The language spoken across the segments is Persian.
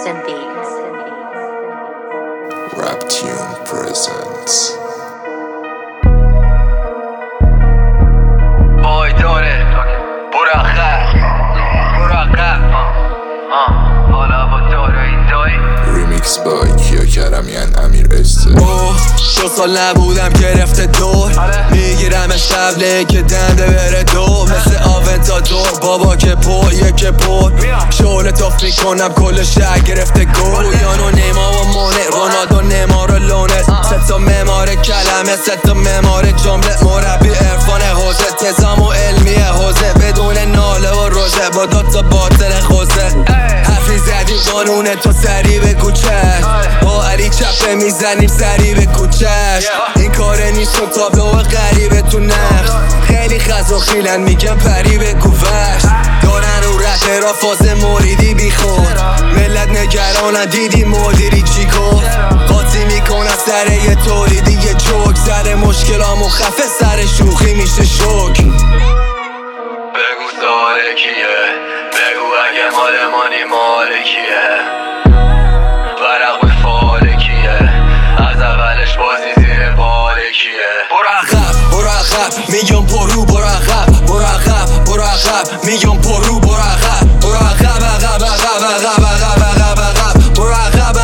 Raptune presents. وای داره برو عقب حالا با داره این دایی ریمیکس بای کیا کرمیان امیر استه. 2 سال نبودم گرفته دور میگیرمش قبله که دنده بره دور مثل آونتادور بابا که پر یکی پر شعله تاف میکنم کل شهر گرفته گل یانو نیما و مونه رونالدو نیمار و لونه ستا ممار کلمه ستا ممار جمله مربی عرفان حوزه تزام و علمی حوزه بدون ناله و روزه با دوتا باطل خوزه حرفی زدیم قانونه تو سری به کوچه با علی چپه میزنیم سری به کوچه این کاره نیست و تابلو و غریبه تو نقش خیلی خز و خیلن میگم پری به گوش دارن رو رفته را فاز موریدی بیخود ملت نگرانن دیدی مدیری چی گفت قاطی میکنن سر یه تولیدی یه جوک سر مشکلامو خفه سر شوخی میشه شک بگو داره کیه بگو اگه مال مانی مال کیه ورق به فال کیه از اولش بازی زیر بال کیه برو عقب میگم پرو برو عقب میگم پرو برو عقب برو عقب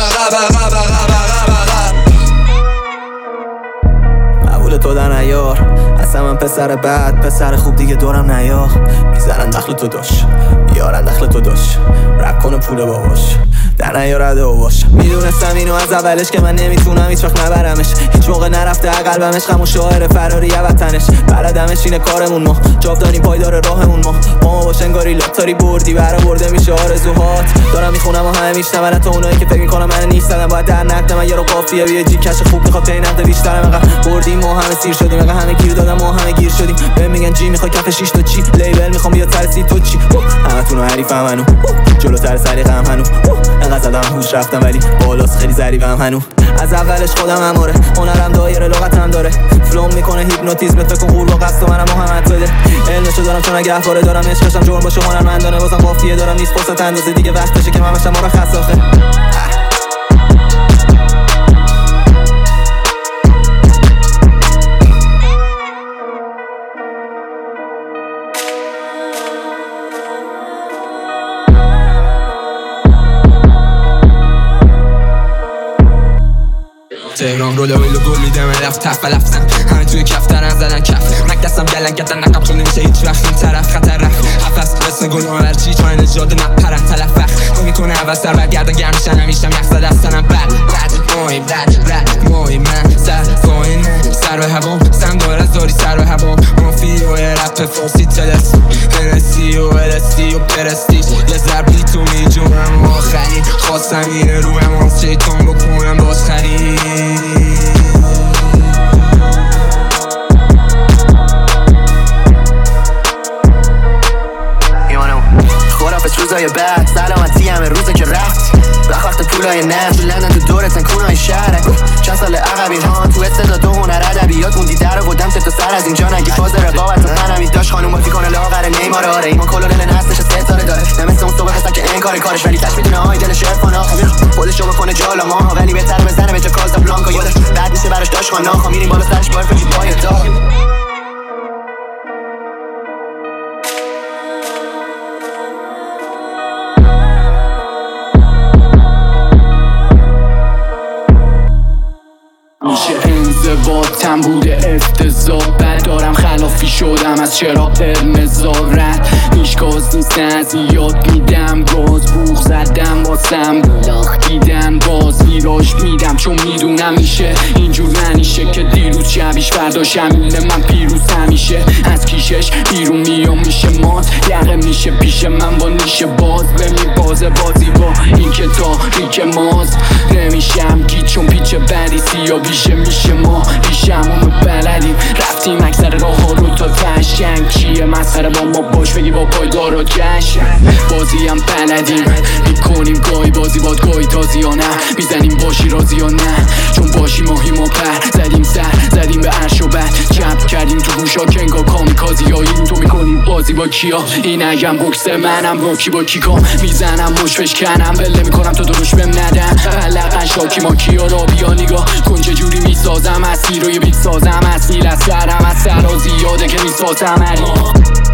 قبول تو در نیار اصلا من پسر بد پسر خوب دیگه دورم نیار میزنن دخل تو داش میارن دخل تو داش رک کنه پول باباش در نیارده باباش میدونستم اینو از اولش که من نمیتونم هیچ وقت نبرمش هیچ موقع نرفته قلبمش غم و شاعر فراری وطنش بلدمش اینه کارمون ما جاودانی پایدار راهمون ما باش انگاری لاتاری بردی برآورده میشه آرزوهات دارم میخونم و همه میشنون تا اونایی که فکر میکنم من نیستم باید در نقد من یارو قافیه بیه جی کش خوب میخواد پی نقد بیشترم انقدر بردیم ما همه سیر شدیم انقدر همه گیر دادم ما همه گیر شدیم بهم میگن جی میخوای کف 6 تا چی لیبل میخوام بیاد سر سی تو چی همتون رو حریفم هنو جلوتر سریقم هنو انقدر زدم هوش رفتم ولی بالاست خیلی ظریفم هنو از اولش خودم اماره هنرم دایره لغتم داره فلوم میکنه هیپنوتیزم فکر کن قورباغه است و منم محمد بده علمشو دارم چون اگه گهواره دارم عشقشم جرم باشه هنرمندانه واسم قافیه دارم نیست فرصت اندازه دیگه وقتشه که من بشم مرخص آخه تهران رول ویلو گل میدم رفت تف لفتن همه توی کف ترن زدن کف مک دستم گلن کردن نقب چون نمیشه هیچ وقت این طرف خطر رفت حفظ مثل گناه هرچی چون نجاد نپرن تلف وقت نمیکنه عوض سر برگردن گرم میشن همیشم یخ زده استنم بد موی من سر فاینه سر به هوا سم دار از داری سر به هوا مافیای رپ فارسی تلس هنسی و الستی و پرستیش یه ضربی تو میجونم آخری خواستم اینه روی ماز شیطان بکنم باز خرید خرافت روزای بعد سلامتی همه روزه که رفت وقت پولای نفت لندن تو دورتن کونای شهره چند سال عقبی ها تو استعداد و هنر ادبیات موندی در آوردم تو سر از اینجا نگی فاز رقابت و منمی داشت خانوم بازی کنه لاغر نیمار آره ایمان کلونل نسلش 3 ساله داره نه مثل اون صبح هستن که انکار کارش ولی کش میدونه های دلش عرفان خودشو بکنه جالا ما ولی بهتره بزنه به جا کازابلانکا یادش بعد میشه براش داشت خانه میریم بالا سرش بار فکر پای دار میشه انضباطم بوده افتضاح بد دارم خلافی شدم از چرا قرمزارت میشکاز نیستن از یاد میدم گاز بوخ زدم واسم لاخ دیدن باز ویراش میدم چون میدونم میشه اینجور ننیشه که دیروز شبیش فرداش همینه من پیروز همیشه از کیشش بیرون میام میشه مات یقه میشه پیش من با نیشه باز بازه بازی با این که تاریک ماز نمیشم گیت چون پیچ بدی سیا بیشه میشه ما پیشم همون بلدیم رفتیم اکثر راه ها رو تا تشنگ چیه مسخره با ما باش بگی با پایدار و جشن بازی هم بلدیم میکنیم گاهی بازی باد گاهی تازی یا نه میزنیم باشی رازی یا نه چون باشی ماهی ما پر زدیم سر زدیم به عرش و بر چپ کردیم تو گوشا کنگا کامی کامیکازی ها این تو میکنی بازی با کیا این اگم بوکس منم روکی با کیکا میزنم مشفش کنم بله میکنم تو دروش بهم ندم علقن شاکی ما کیا را بیا نگاه کن چه جوری میسازم از روی بیت سازم از نیل از سرم از سرا زیاده که میسازم علی